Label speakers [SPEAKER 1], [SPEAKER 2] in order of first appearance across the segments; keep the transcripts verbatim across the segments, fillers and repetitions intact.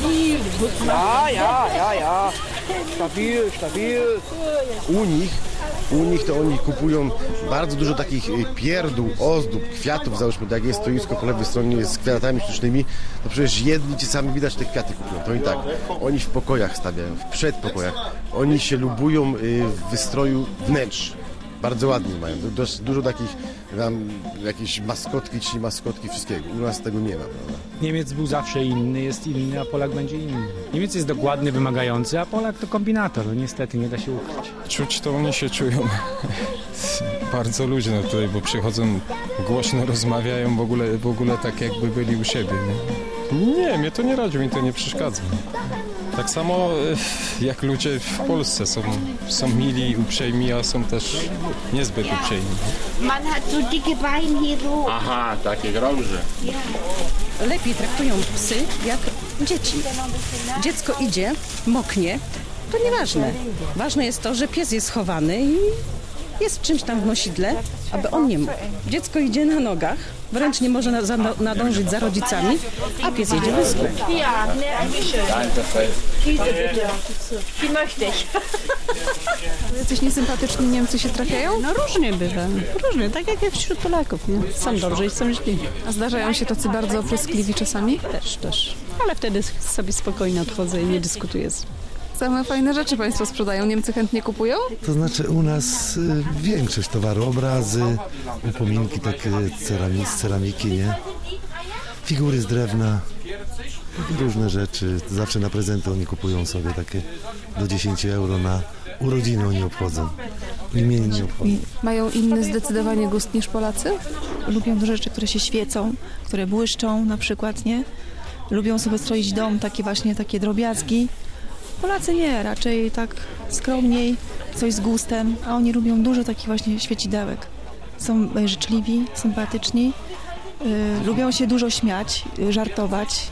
[SPEAKER 1] Ja, ja, ja, ja. Stabil, stabil.
[SPEAKER 2] U nich, u nich to oni kupują bardzo dużo takich pierdół, ozdób, kwiatów, załóżmy, jak jest stoisko po lewej stronie z kwiatami sztucznymi, to przecież jedni ci sami widać te kwiaty kupują. To i tak, oni w pokojach stawiają, w przedpokojach. Oni się lubują w wystroju wnętrz. Bardzo ładnie mają. Dość dużo takich tam jakieś maskotki, czy maskotki, wszystkiego. U nas tego nie ma, prawda?
[SPEAKER 3] Niemiec był zawsze inny, jest inny, a Polak będzie inny. Niemiec jest dokładny, wymagający, a Polak to kombinator. No niestety, nie da się ukryć.
[SPEAKER 4] Czuć to oni się czują bardzo luźno tutaj, bo przychodzą, głośno rozmawiają, w ogóle, w ogóle tak jakby byli u siebie. Nie, nie mnie to nie radzi, mi to nie przeszkadza. Tak samo jak ludzie w Polsce są, są mili, uprzejmi, a są też niezbyt uprzejmi.
[SPEAKER 5] Man hat so dicke Beine hier so.
[SPEAKER 6] Aha, takie groże.
[SPEAKER 7] Lepiej traktują psy jak dzieci. Dziecko idzie, moknie, to nieważne. Ważne jest to, że pies jest schowany i jest w czymś tam w nosidle, aby on nie mógł. Dziecko idzie na nogach, wręcz nie może na, za, nadążyć za rodzicami, a pies jedzie wysoko.
[SPEAKER 5] Ja, die möchte ich.
[SPEAKER 8] Jacyś niesympatyczni Niemcy się trafiają?
[SPEAKER 7] No różnie bywa, różnie, tak jak wśród Polaków, nie? Są dobrzy i są źli.
[SPEAKER 8] A zdarzają się tacy bardzo opryskliwi czasami?
[SPEAKER 7] Też, też. Ale wtedy sobie spokojnie odchodzę i nie dyskutuję z
[SPEAKER 8] Same fajne rzeczy Państwo sprzedają. Niemcy chętnie kupują?
[SPEAKER 9] To znaczy u nas y, większość towaru, obrazy, upominki takie cerami, z ceramiki, nie? Figury z drewna, różne rzeczy. Zawsze na prezenty oni kupują sobie takie do dziesięć euro na urodziny oni obchodzą. Imiennie obchodzą.
[SPEAKER 8] Mają inny zdecydowanie gust niż Polacy?
[SPEAKER 10] Lubią rzeczy, które się świecą, które błyszczą na przykład, nie? Lubią sobie stroić dom, takie właśnie takie drobiazgi. Polacy nie, raczej tak skromniej, coś z gustem, a oni lubią dużo takich właśnie świecidełek. Są życzliwi, sympatyczni, yy, lubią się dużo śmiać, yy, żartować.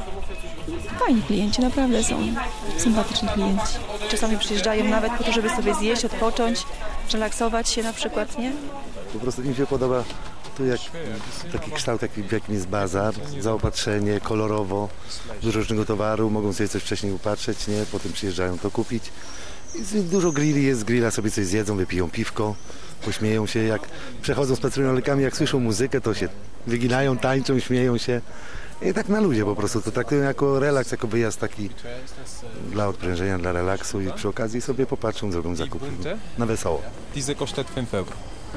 [SPEAKER 10] Fajni klienci, naprawdę są sympatyczni klienci. Czasami przyjeżdżają nawet po to, żeby sobie zjeść, odpocząć, relaksować się na przykład, nie?
[SPEAKER 9] Po prostu im się podoba tu jak, taki kształt, jaki, w jakim jest bazar, zaopatrzenie, kolorowo, dużo różnego towaru, mogą sobie coś wcześniej upatrzeć, nie? Potem przyjeżdżają to kupić. I dużo grilli jest, z grilla sobie coś zjedzą, wypiją piwko, pośmieją się, jak przechodzą spacerują lekami, jak słyszą muzykę, to się wyginają, tańczą, śmieją się. I tak na ludzie po prostu, to traktują jako relaks, jako wyjazd taki dla odprężenia, dla relaksu i przy okazji sobie popatrzą, zrobią zakupy na wesoło.
[SPEAKER 4] Diese kostet pięć euro.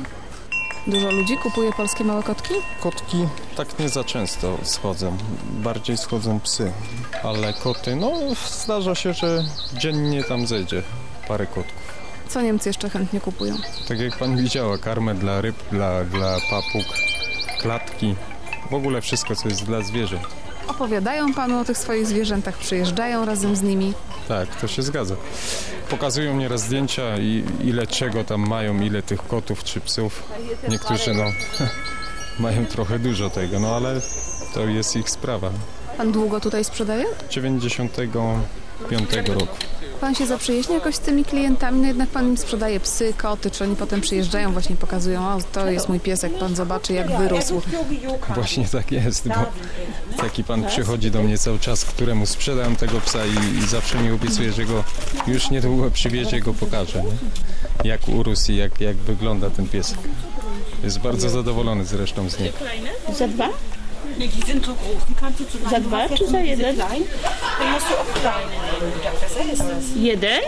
[SPEAKER 8] Dużo ludzi kupuje polskie małe kotki?
[SPEAKER 4] Kotki tak nie za często schodzą, bardziej schodzą psy, ale koty, no zdarza się, że dziennie tam zejdzie parę kotków.
[SPEAKER 8] Co Niemcy jeszcze chętnie kupują?
[SPEAKER 4] Tak jak pani widziała, karmę dla ryb, dla, dla papug, klatki, w ogóle wszystko, co jest dla zwierząt.
[SPEAKER 8] Opowiadają panu o tych swoich zwierzętach, przyjeżdżają razem z nimi?
[SPEAKER 4] Tak, to się zgadza. Pokazują nieraz zdjęcia i ile czego tam mają, ile tych kotów czy psów. Niektórzy no mają trochę dużo tego, no ale to jest ich sprawa.
[SPEAKER 8] Pan długo tutaj sprzedaje?
[SPEAKER 4] dziewięćdziesiątego piątego roku.
[SPEAKER 8] Pan się zaprzyjaźnia jakoś z tymi klientami, no jednak pan im sprzedaje psy, koty, czy oni potem przyjeżdżają, właśnie pokazują, o to jest mój piesek, pan zobaczy jak wyrósł.
[SPEAKER 4] Właśnie tak jest, bo taki pan przychodzi do mnie cały czas, któremu sprzedam tego psa i, i zawsze mi obiecuje, że go już niedługo przywiezie, go pokaże, nie? Jak urósł i jak, jak wygląda ten piesek. Jest bardzo zadowolony zresztą z niego.
[SPEAKER 5] Za dwa? Nee, die sind so groß. Die kannst du zu Za dwa czy za jeden? Dann musst du auch kleine nehmen. Ja, besser ist das. Jeden?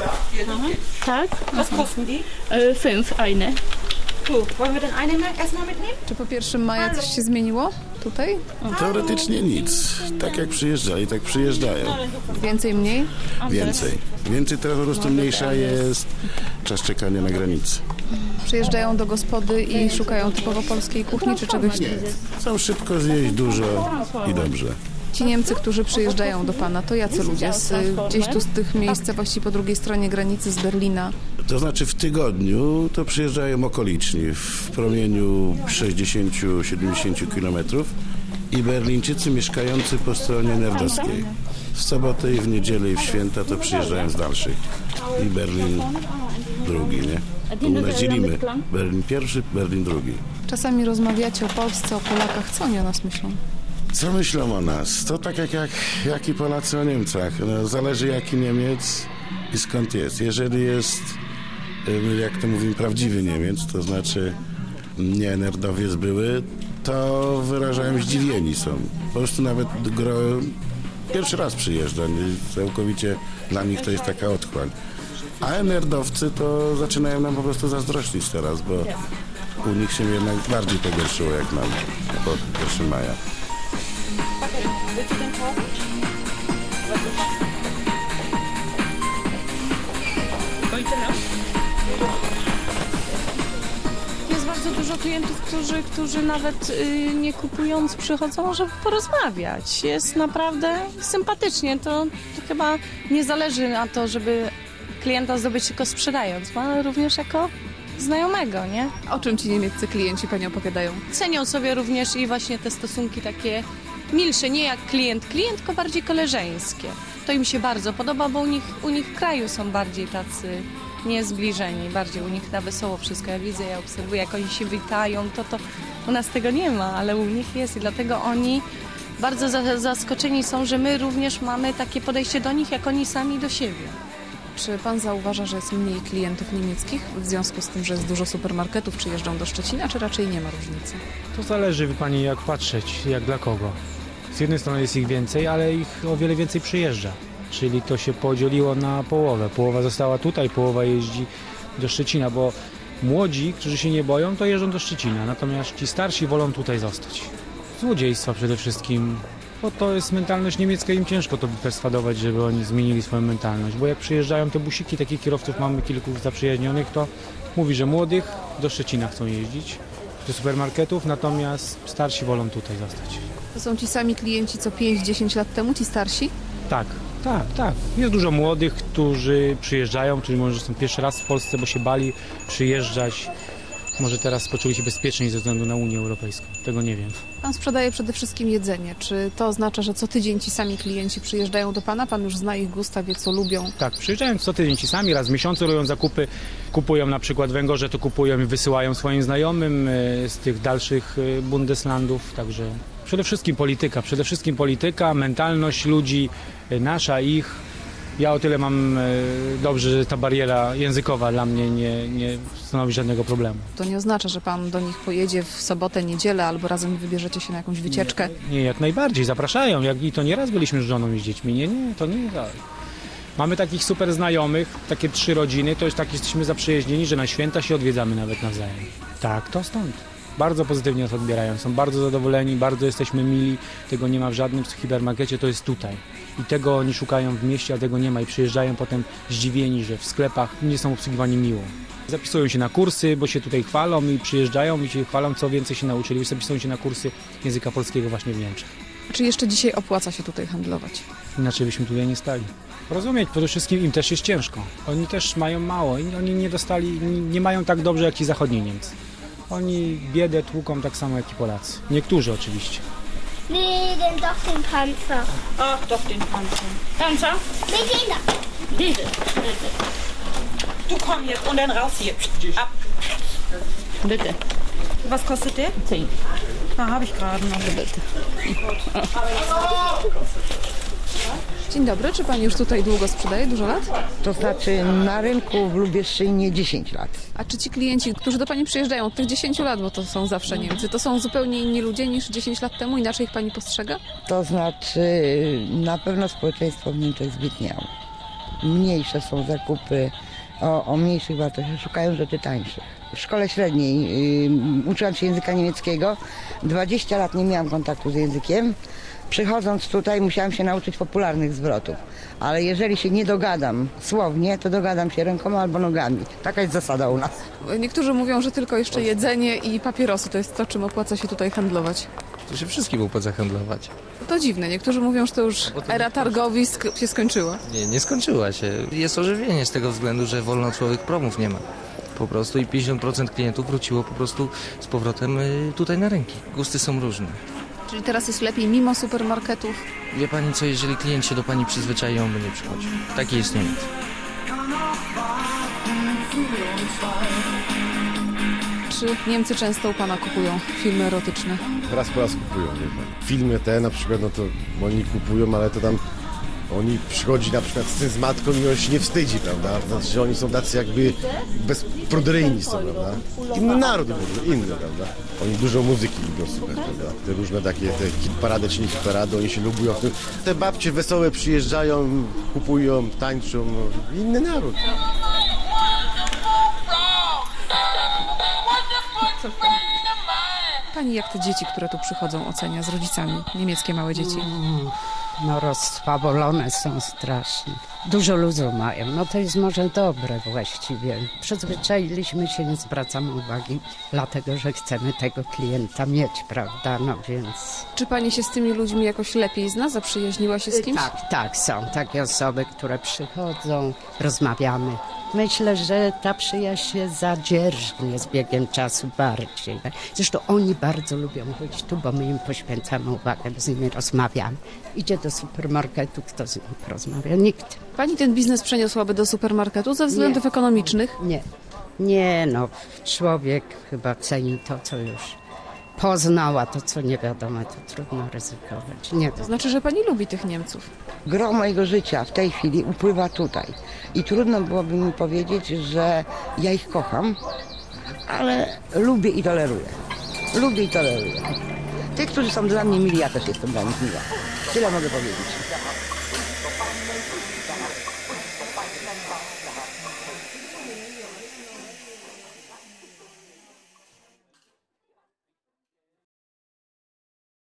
[SPEAKER 5] Tak. Was kosten die? Äh, fünf, eine. Tu, wollen wir den einen erstmal mitnehmen?
[SPEAKER 8] Czy po pierwszym maja coś się zmieniło tutaj?
[SPEAKER 11] Teoretycznie nic. Tak jak przyjeżdżali, tak przyjeżdżają.
[SPEAKER 8] Więcej, mniej?
[SPEAKER 11] Więcej. Więcej teraz po prostu mniejsza jest czas czekania na granicy.
[SPEAKER 8] Przyjeżdżają do gospody i szukają typowo polskiej kuchni czy czegoś?
[SPEAKER 11] Nie. Chcą szybko zjeść dużo i dobrze.
[SPEAKER 8] Ci Niemcy, którzy przyjeżdżają do pana, to jacy ludzie? Z, gdzieś tu z tych miejscowości po drugiej stronie granicy, z Berlina?
[SPEAKER 11] To znaczy w tygodniu to przyjeżdżają okoliczni w promieniu sześćdziesiąt do siedemdziesięciu kilometrów i Berlińczycy mieszkający po stronie nerdowskiej. W sobotę i w niedzielę i w święta to przyjeżdżają z dalszych. I Berlin drugi, nie? U nas dzielimy. Berlin pierwszy, Berlin drugi.
[SPEAKER 8] Czasami rozmawiacie o Polsce, o Polakach. Co oni o nas myślą?
[SPEAKER 11] Co myślą o nas? To tak jak, jak, jak i Polacy o Niemcach. No, zależy jaki Niemiec i skąd jest. Jeżeli jest, jak to mówimy, prawdziwy Niemiec, to znaczy nie nerdowiec były, to wyrażają zdziwieni są. Po prostu nawet gro, pierwszy raz przyjeżdża. Całkowicie dla nich to jest taka otchłań. A nerdowcy to zaczynają nam po prostu zazdrościć teraz, bo u nich się jednak bardziej pogorszyło jak nam po pierwszego maja.
[SPEAKER 6] Jest bardzo dużo klientów, którzy, którzy nawet y, nie kupując przychodzą, żeby porozmawiać. Jest naprawdę sympatycznie. To, to chyba nie zależy na to, żeby klienta zdobyć tylko sprzedając, ale również jako znajomego, nie?
[SPEAKER 8] O czym ci niemieccy klienci pani opowiadają?
[SPEAKER 6] Cenią sobie również i właśnie te stosunki takie milsze, nie jak klient, klient, tylko bardziej koleżeńskie. To im się bardzo podoba, bo u nich, u nich w kraju są bardziej tacy niezbliżeni, bardziej u nich na wesoło wszystko. Ja widzę, ja obserwuję, jak oni się witają, to, to u nas tego nie ma, ale u nich jest i dlatego oni bardzo zaskoczeni są, że my również mamy takie podejście do nich, jak oni sami do siebie.
[SPEAKER 8] Czy pan zauważa, że jest mniej klientów niemieckich w związku z tym, że jest dużo supermarketów, przyjeżdżą do Szczecina, czy raczej nie ma różnicy?
[SPEAKER 3] To zależy, wie pani, jak patrzeć, jak dla kogo. Z jednej strony jest ich więcej, ale ich o wiele więcej przyjeżdża. Czyli to się podzieliło na połowę. Połowa została tutaj, połowa jeździ do Szczecina, bo młodzi, którzy się nie boją, to jeżdżą do Szczecina, natomiast ci starsi wolą tutaj zostać. Złodziejstwa przede wszystkim, bo to jest mentalność niemiecka, im ciężko to perswadować, żeby oni zmienili swoją mentalność, bo jak przyjeżdżają te busiki, takich kierowców mamy kilku zaprzyjaźnionych, to mówi, że młodych do Szczecina chcą jeździć, do supermarketów, natomiast starsi wolą tutaj zostać.
[SPEAKER 8] To są ci sami klienci co pięć dziesięć lat temu, ci starsi?
[SPEAKER 3] Tak, tak, tak. Jest dużo młodych, którzy przyjeżdżają, którzy może są pierwszy raz w Polsce, bo się bali przyjeżdżać. Może teraz poczuli się bezpieczniej ze względu na Unię Europejską. Tego nie wiem.
[SPEAKER 8] Pan sprzedaje przede wszystkim jedzenie. Czy to oznacza, że co tydzień ci sami klienci przyjeżdżają do pana? Pan już zna ich gusta, wie co lubią?
[SPEAKER 3] Tak, przyjeżdżają co tydzień ci sami, raz w miesiącu robią zakupy, kupują na przykład węgorze, to kupują i wysyłają swoim znajomym z tych dalszych Bundeslandów, także przede wszystkim polityka, przede wszystkim polityka, mentalność ludzi, nasza, ich. Ja o tyle mam dobrze, że ta bariera językowa dla mnie nie, nie stanowi żadnego problemu.
[SPEAKER 8] To nie oznacza, że pan do nich pojedzie w sobotę, niedzielę albo razem wybierzecie się na jakąś wycieczkę?
[SPEAKER 3] Nie, nie jak najbardziej, zapraszają. Jak, I to nieraz byliśmy z żoną i z dziećmi. Nie, nie, to nie tak. Mamy takich super znajomych, takie trzy rodziny, to już tak jesteśmy zaprzyjaźnieni, że na święta się odwiedzamy nawet nawzajem. Tak, to stąd. Bardzo pozytywnie nas odbierają, są bardzo zadowoleni, bardzo jesteśmy mili, tego nie ma w żadnym hipermarkecie, to jest tutaj. I tego oni szukają w mieście, a tego nie ma i przyjeżdżają potem zdziwieni, że w sklepach nie są obsługiwani miło. Zapisują się na kursy, bo się tutaj chwalą i przyjeżdżają i się chwalą, co więcej się nauczyli. Już zapisują się na kursy języka polskiego właśnie w Niemczech.
[SPEAKER 8] Czy jeszcze dzisiaj opłaca się tutaj handlować?
[SPEAKER 3] Inaczej byśmy tutaj nie stali. Rozumieć, przede wszystkim im też jest ciężko. Oni też mają mało i oni nie dostali, nie mają tak dobrze jak ci zachodni Niemcy. Oni biedę tłuką tak samo jak i Polacy. Niektórzy oczywiście.
[SPEAKER 12] Nee, den doch den Panzer.
[SPEAKER 5] Ach, doch den Panzer. Panzer?
[SPEAKER 12] Nee, den da.
[SPEAKER 5] Diese. Du komm jetzt und dann raus hier. Ab.
[SPEAKER 6] Bitte.
[SPEAKER 5] Was kostet der?
[SPEAKER 6] Zehn.
[SPEAKER 5] Da habe ich gerade noch.
[SPEAKER 6] Bitte.
[SPEAKER 8] Dzień dobry, czy pani już tutaj długo sprzedaje, dużo lat?
[SPEAKER 13] To znaczy na rynku w Lubieszczynie dziesięć lat.
[SPEAKER 8] A czy ci klienci, którzy do pani przyjeżdżają od tych dziesięciu lat, bo to są zawsze Niemcy, to są zupełnie inni ludzie niż dziesięć lat temu? Inaczej ich pani postrzega?
[SPEAKER 13] To znaczy na pewno społeczeństwo w Niemczech zbiedniało. Mniejsze są zakupy o, o mniejszych wartościach, szukają rzeczy tańszych. W szkole średniej yy, uczyłam się języka niemieckiego, dwadzieścia lat nie miałam kontaktu z językiem. Przychodząc tutaj musiałam się nauczyć popularnych zwrotów, ale jeżeli się nie dogadam słownie, to dogadam się rękoma albo nogami. Taka jest zasada u nas.
[SPEAKER 8] Niektórzy mówią, że tylko jeszcze jedzenie i papierosy to jest to, czym opłaca się tutaj handlować.
[SPEAKER 14] To się wszystkim opłaca handlować.
[SPEAKER 8] To dziwne, niektórzy mówią, że to już era targowisk się skończyła.
[SPEAKER 14] Nie, nie skończyła się. Jest ożywienie z tego względu, że wolnocłowych promów nie ma. Po prostu i pięćdziesiąt procent klientów wróciło po prostu z powrotem tutaj na rynki. Gusty są różne.
[SPEAKER 8] Czyli teraz jest lepiej mimo supermarketów?
[SPEAKER 14] Wie pani co, jeżeli klient się do pani przyzwyczają, on by nie przychodzi. Taki jest Niemiec.
[SPEAKER 8] czy Niemcy często u pana kupują filmy erotyczne?
[SPEAKER 2] Raz po raz kupują, wie pan. Filmy te na przykład, no to oni kupują, ale to tam oni przychodzi na przykład syn z matką i on się nie wstydzi, prawda? Znaczy, że oni są tacy jakby bezpruderyjni są, prawda? Inny naród w ogóle, inny, prawda? Oni dużo muzyki lubią słuchać, prawda? Te różne takie, te hitparady czy nie hitparady, oni się lubują w tym. Te babcie wesołe przyjeżdżają, kupują, tańczą, no, inny naród.
[SPEAKER 8] Pani jak te dzieci, które tu przychodzą, ocenia z rodzicami? Niemieckie małe dzieci.
[SPEAKER 15] No rozswawolone są strasznie. Dużo luzu mają. No to jest może dobre właściwie. Przyzwyczailiśmy się, nie zwracamy uwagi, dlatego że chcemy tego klienta mieć, prawda? No więc...
[SPEAKER 8] Czy pani się z tymi ludźmi jakoś lepiej zna? Zaprzyjaźniła się z kimś?
[SPEAKER 15] Tak, tak, są takie osoby, które przychodzą, rozmawiamy. Myślę, że ta przyjaźń się zadzierżnie z biegiem czasu bardziej. Zresztą oni bardzo lubią chodzić tu, bo my im poświęcamy uwagę, z nimi rozmawiamy. Idzie do supermarketu, kto z nimi porozmawia? Nikt.
[SPEAKER 8] Pani ten biznes przeniosłaby do supermarketu ze względów
[SPEAKER 15] Nie.
[SPEAKER 8] ekonomicznych?
[SPEAKER 15] Nie, nie no, człowiek chyba ceni to, co już poznała, to co nie wiadomo, to trudno ryzykować. Nie,
[SPEAKER 8] To znaczy, że pani lubi tych Niemców.
[SPEAKER 13] Gro mojego życia w tej chwili upływa tutaj. I trudno byłoby mi powiedzieć, że ja ich kocham, ale lubię i toleruję. Lubię i toleruję. Tych, którzy są dla mnie mili, ja też jestem dla nich miła. Tyle mogę powiedzieć.